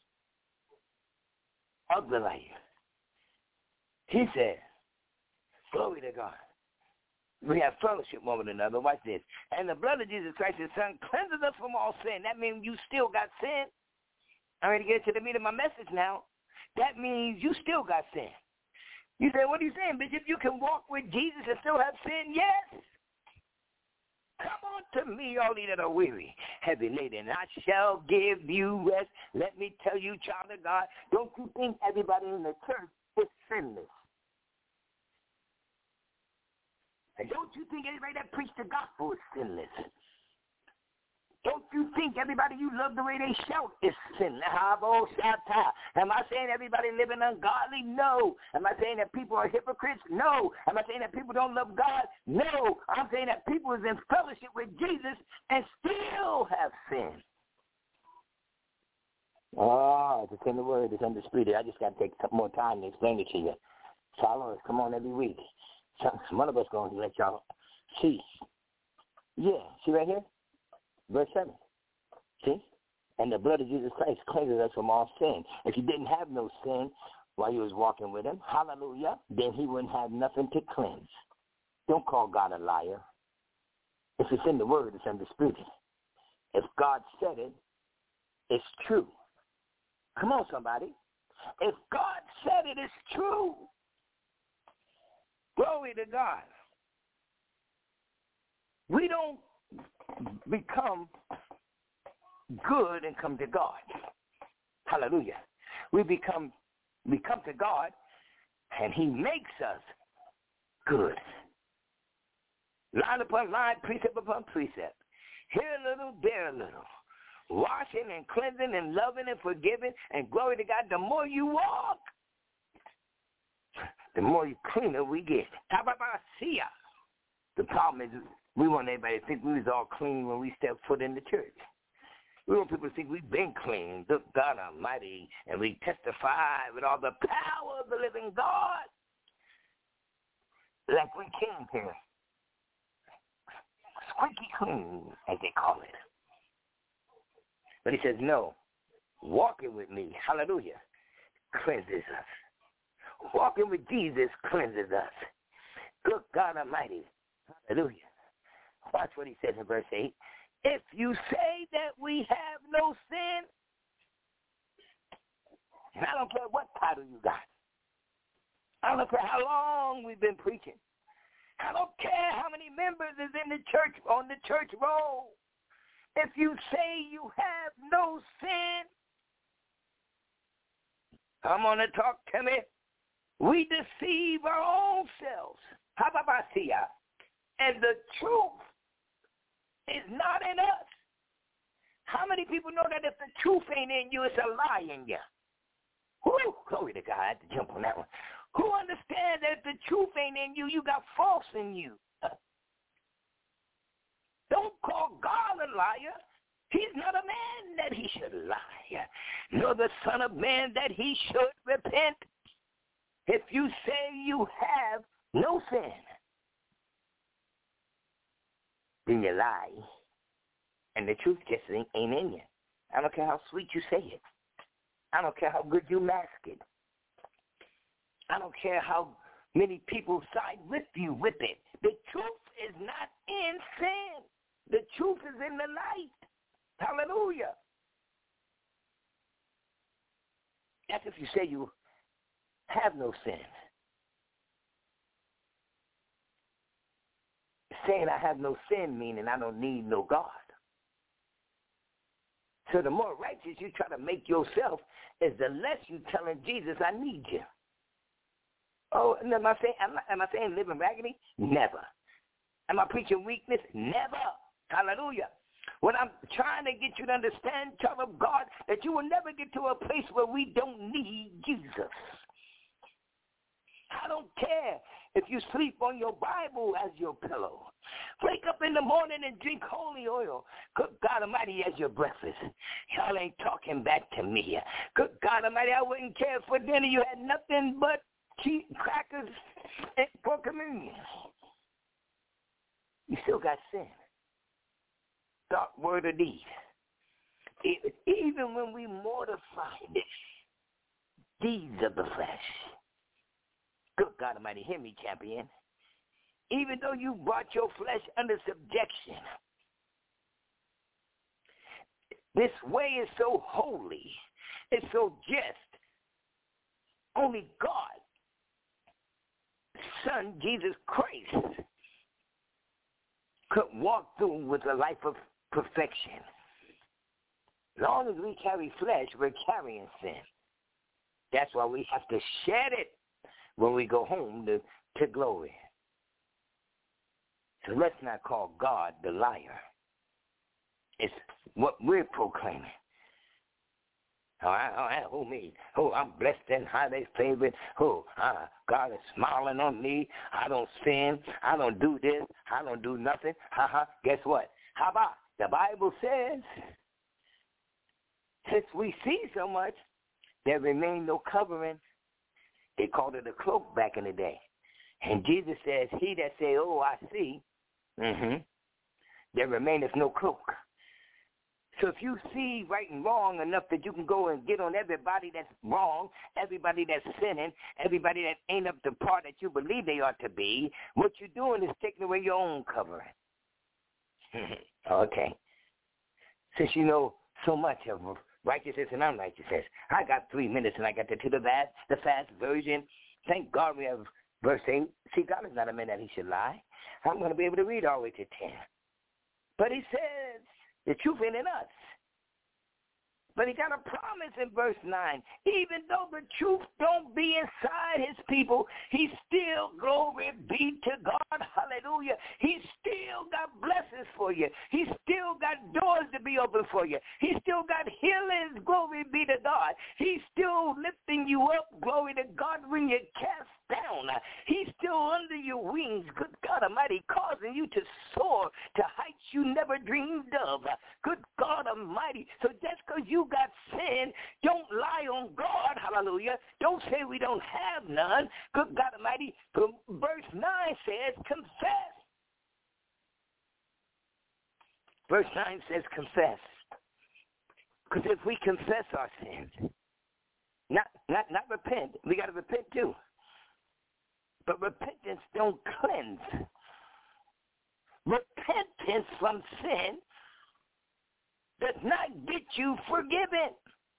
of the light, he said, glory to God. We have fellowship one with another. Watch this. And the blood of Jesus Christ, his son, cleanses us from all sin. That means you still got sin. I'm ready to get to the meat of my message now. That means you still got sin. You say, what are you saying, Bishop? You can walk with Jesus and still have sin? Yes. Come on to me, all ye that are weary, heavy laden, and I shall give you rest. Let me tell you, child of God, don't you think everybody in the church is sinless? And don't you think everybody that preach the gospel is sinless? Don't you think everybody you love the way they shout is sinless? Am I saying everybody living ungodly? No. Am I saying that people are hypocrites? No. Am I saying that people don't love God? No. I'm saying that people is in fellowship with Jesus and still have sin. Oh, it's in the word. It's undisputed. I just got to take some more time to explain it to you. Follow us. Come on every week. Some one of us going to let y'all see. Yeah, see right here? Verse seven. See? And the blood of Jesus Christ cleanses us from all sin. If you didn't have no sin while you was walking with him, hallelujah, then he wouldn't have nothing to cleanse. Don't call God a liar. If it's in the word, it's undisputed. If God said it, it's true. Come on, somebody. If God said it, it's true. Glory to God. We don't become good and come to God. Hallelujah. We become we come to God and he makes us good. Line upon line, precept upon precept. Here a little, there a little. Washing and cleansing and loving and forgiving, and glory to God, the more you walk, the more you cleaner we get. How about I see ya? The problem is we want everybody to think we was all clean when we stepped foot in the church. We want people to think we've been clean, look God Almighty, and we testify with all the power of the living God. Like we came here. Squeaky clean, as they call it. But he says, no, walking with me, hallelujah, cleanses us. Walking with Jesus cleanses us. Good God Almighty. Hallelujah. Watch what he says in verse eight. If you say that we have no sin, and I don't care what title you got. I don't care how long we've been preaching. I don't care how many members is in the church, on the church roll. If you say you have no sin, come on and talk to me. We deceive our own selves. How about I see ya? And the truth is not in us. How many people know that if the truth ain't in you, it's a lie in you? Whoo, glory to God. I had to jump on that one. Who understands that if the truth ain't in you, you got false in you? Don't call God a liar. He's not a man that he should lie, nor the son of man that he should repent. If you say you have no sin, then you lie, and the truth just ain't, ain't in you. I don't care how sweet you say it. I don't care how good you mask it. I don't care how many people side with you with it. The truth is not in sin. The truth is in the light. Hallelujah. That's if you say you have no sin. Saying I have no sin meaning I don't need no God. So the more righteous you try to make yourself is the less you telling Jesus, I need you. Oh, am I saying, am I, am I saying living raggedy? Never. Am I preaching weakness? Never. Hallelujah. What I'm trying to get you to understand, child of God, that you will never get to a place where we don't need Jesus. I don't care if you sleep on your Bible as your pillow. Wake up in the morning and drink holy oil. Good God Almighty as your breakfast. Y'all ain't talking back to me. Good God Almighty, I wouldn't care if for dinner you had nothing but cheese, crackers, and for communion. You still got sin. Thought, word, or deed. Even when we mortify the deeds of the flesh. Good God Almighty, hear me, champion. Even though you brought your flesh under subjection, this way is so holy, it's so just. Only God, Son Jesus Christ, could walk through with a life of perfection. As long as we carry flesh, we're carrying sin. That's why we have to shed it when we go home to, to glory. So let's not call God the liar. It's what we're proclaiming. Oh, I, oh, I, oh me. Oh, I'm blessed and highly favored. Oh, uh, God is smiling on me. I don't sin. I don't do this. I don't do nothing. Ha-ha. Guess what? How about the Bible says, since we see so much, there remain no covering. They called it a cloak back in the day. And Jesus says, he that say, oh, I see, mm-hmm, there remaineth no cloak. So if you see right and wrong enough that you can go and get on everybody that's wrong, everybody that's sinning, everybody that ain't up to par that you believe they ought to be, what you're doing is taking away your own covering. Okay. Since you know so much of righteousness and unrighteousness, I got three minutes and I got to, to the fast, the fast version. Thank God we have verse eight. See, God is not a man that he should lie. I'm going to be able to read all the way to ten. But he says, the truth ain't in us. But he got a promise in verse nine. Even though the truth don't be inside his people, he still, glory be to God, hallelujah. He still got blessings for you. He still got doors to be open for you. He still got healings, glory be to God. He's still lifting you up, glory to God, when you're cast down. He's still under your wings, good God Almighty, causing you to soar to heights you never dreamed of. Good God Almighty. So just because you got sin, don't lie on God, hallelujah. Don't say we don't have none. Good God Almighty. Verse nine says, confess. Verse nine says, confess. Because if we confess our sins, not, not, not repent, we got to repent too. But repentance don't cleanse. Repentance from sin does not get you forgiven.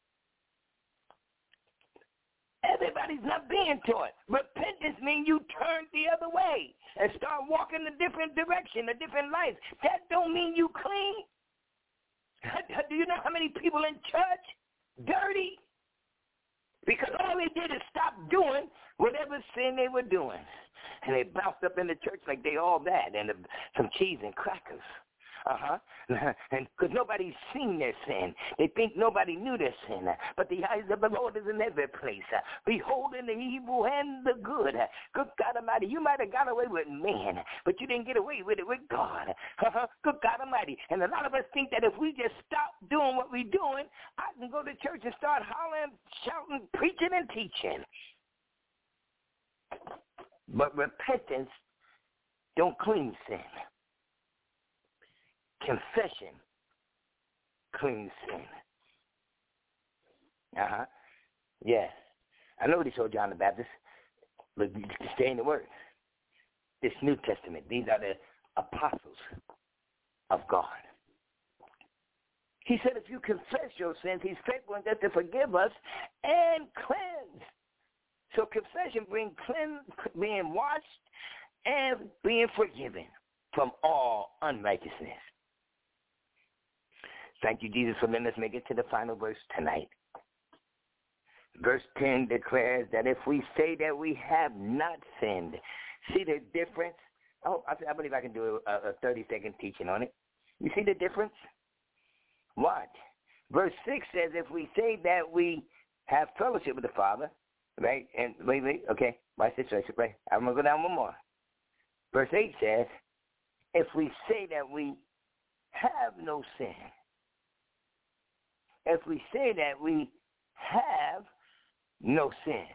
Everybody's not being taught. Repentance means you turn the other way and start walking a different direction, a different life. That don't mean you clean. Do you know how many people in church dirty? Because all they did is stop doing whatever sin they were doing. And they bounced up in the church like they all that and some cheese and crackers. Uh-huh. And because nobody's seen their sin. They think nobody knew their sin. But the eyes of the Lord is in every place, beholding the evil and the good. Good God Almighty, you might have got away with man, but you didn't get away with it with God. Uh-huh. Good God Almighty. And a lot of us think that if we just stop doing what we're doing, I can go to church and start hollering, shouting, preaching, and teaching. But repentance don't clean sin. Confession cleans sin. Uh-huh. Yes. I know what he told John the Baptist, but stay in the Word. This New Testament, these are the apostles of God. He said if you confess your sins, he's faithful and just to forgive us and cleanse. So confession brings cleanse, being washed and being forgiven from all unrighteousness. Thank you, Jesus, for letting us make it to the final verse tonight. Verse ten declares that if we say that we have not sinned, see the difference? Oh, I, I believe I can do a, a thirty-second teaching on it. You see the difference? What? Verse six says if we say that we have fellowship with the Father, right? And wait, wait, okay, watch this, right? right. I'm going to go down one more. Verse eight says, if we say that we have no sin, if we say that we have no sin,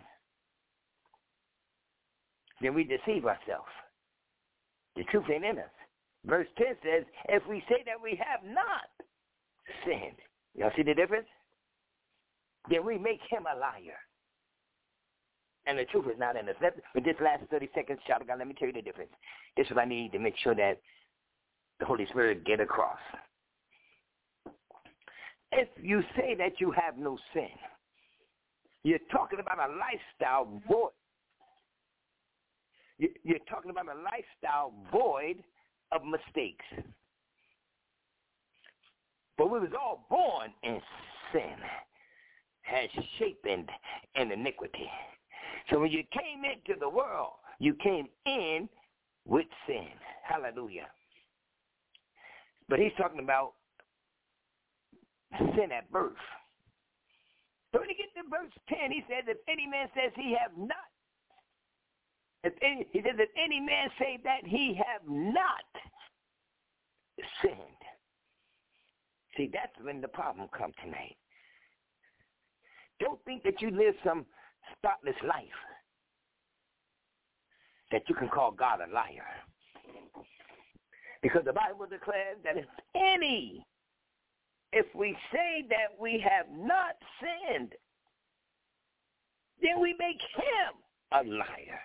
then we deceive ourselves. The truth ain't in us. Verse ten says, if we say that we have not sinned, y'all see the difference? Then we make him a liar. And the truth is not in us. Let, with this last thirty seconds, child of God, let me tell you the difference. This is what I need to make sure that the Holy Spirit get across. If you say that you have no sin, you're talking about a lifestyle void. You're talking about a lifestyle void of mistakes. But we was all born in sin, has shapen in iniquity. So when you came into the world, you came in with sin. Hallelujah. But he's talking about sin at birth. So when you get to verse ten, he says, if any man says he have not, if any, he says, if any man say that he have not sinned. See, that's when the problem comes tonight. Don't think that you live some spotless life, that you can call God a liar. Because the Bible declares that if any, if we say that we have not sinned, then we make him a liar.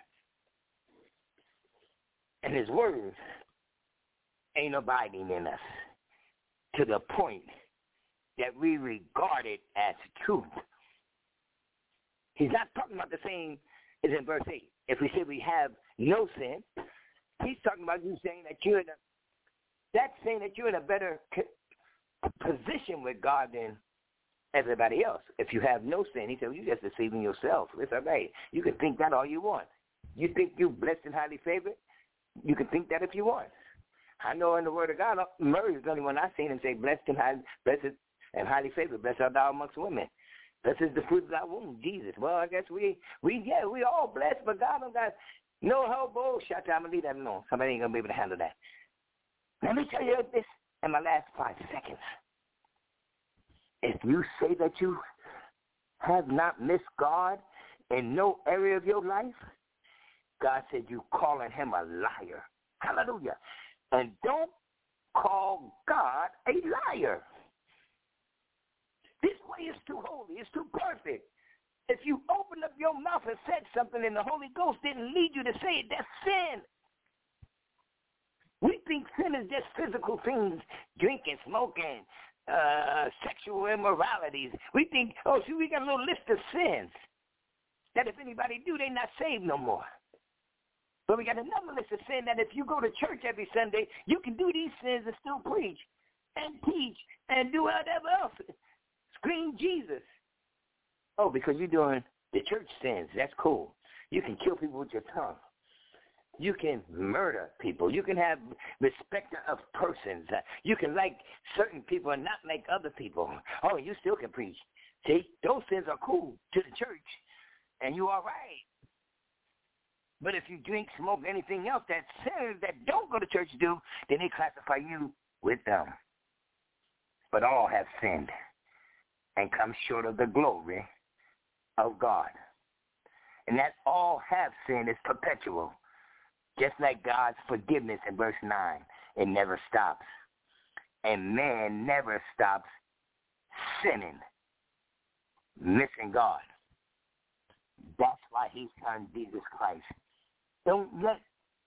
And his word ain't abiding in us to the point that we regard it as truth. He's not talking about the same as in verse eight. If we say we have no sin, he's talking about you saying that you're in a, that's saying that you're in a better position with God than everybody else. If you have no sin, he said, well, you're just deceiving yourself. It's all right. You can think that all you want. You think you're blessed and highly favored? You can think that if you want. I know in the Word of God, Murray is the only one I've seen him say, blessed and highly, blessed and highly favored, blessed art thou amongst women. Blessed is the fruit of thy womb, Jesus. Well, I guess we, we yeah, we all blessed, but God don't got no hobo. Shut up, I'm going to leave that alone. Somebody ain't going to be able to handle that. Let me tell you this in my last five seconds. If you say that you have not missed God in no area of your life, God said you calling him a liar. Hallelujah. And don't call God a liar. This way is too holy. It's too perfect. If you open up your mouth and said something and the Holy Ghost didn't lead you to say it, that's sin. We think sin is just physical things, drinking, smoking, uh, sexual immoralities. We think, oh, see, we got a little list of sins that if anybody do, they not saved no more. But we got another list of sin that if you go to church every Sunday, you can do these sins and still preach and teach and do whatever else. Scream Jesus. Oh, because you're doing the church sins. That's cool. You can kill people with your tongue. You can murder people. You can have respect of persons. Uh, you can like certain people and not like other people. Oh, you still can preach. See, those sins are cool to the church, and you are right. But if you drink, smoke, anything else that sins that don't go to church do, then they classify you with them. But all have sinned and come short of the glory of God. And that all have sinned is perpetual. Just like God's forgiveness in verse nine, it never stops. And man never stops sinning, missing God. That's why he sent Jesus Christ. Don't let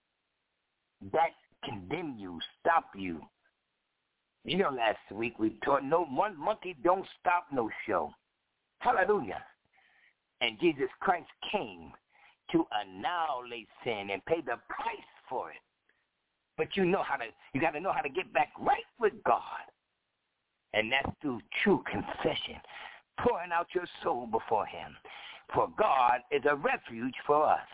that condemn you, stop you. You know, last week we taught no one monkey don't stop no show. Hallelujah. And Jesus Christ came to annihilate sin and pay the price for it. But you know how to, you got to know how to get back right with God. And that's through true confession, pouring out your soul before him. For God is a refuge for us.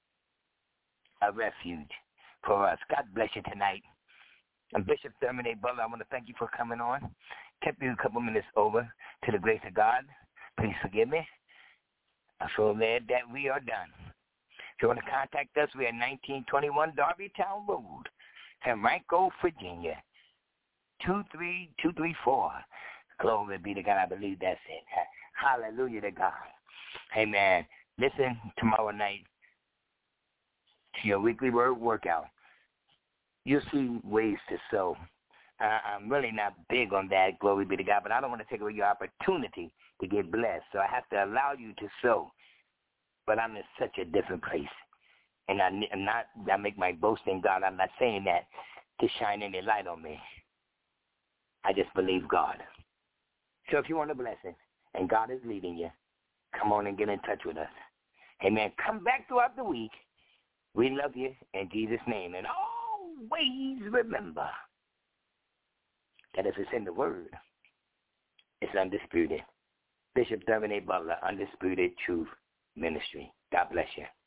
A refuge for us. God bless you tonight. And Bishop Thurman A. Butler, I want to thank you for coming on. Kept you a couple minutes over to the grace of God. Please forgive me. I feel led that we are done. If you want to contact us, we are nineteen twenty-one Darbytown Road, Henrico, Virginia, two three two three four. Glory be to God. I believe that's it. Hallelujah to God. Amen. Listen tomorrow night to your weekly word workout. You'll see ways to sow. Uh, I'm really not big on that, glory be to God, but I don't want to take away your opportunity to get blessed. So I have to allow you to sow. But I'm in such a different place. And I, I'm not, I make my boast in God. I'm not saying that to shine any light on me. I just believe God. So if you want a blessing and God is leading you, come on and get in touch with us. Amen. Come back throughout the week. We love you in Jesus' name. And always remember that if it's in the Word, it's undisputed. Bishop Thurman A. Butler, Undisputed Truth Ministry. God bless you.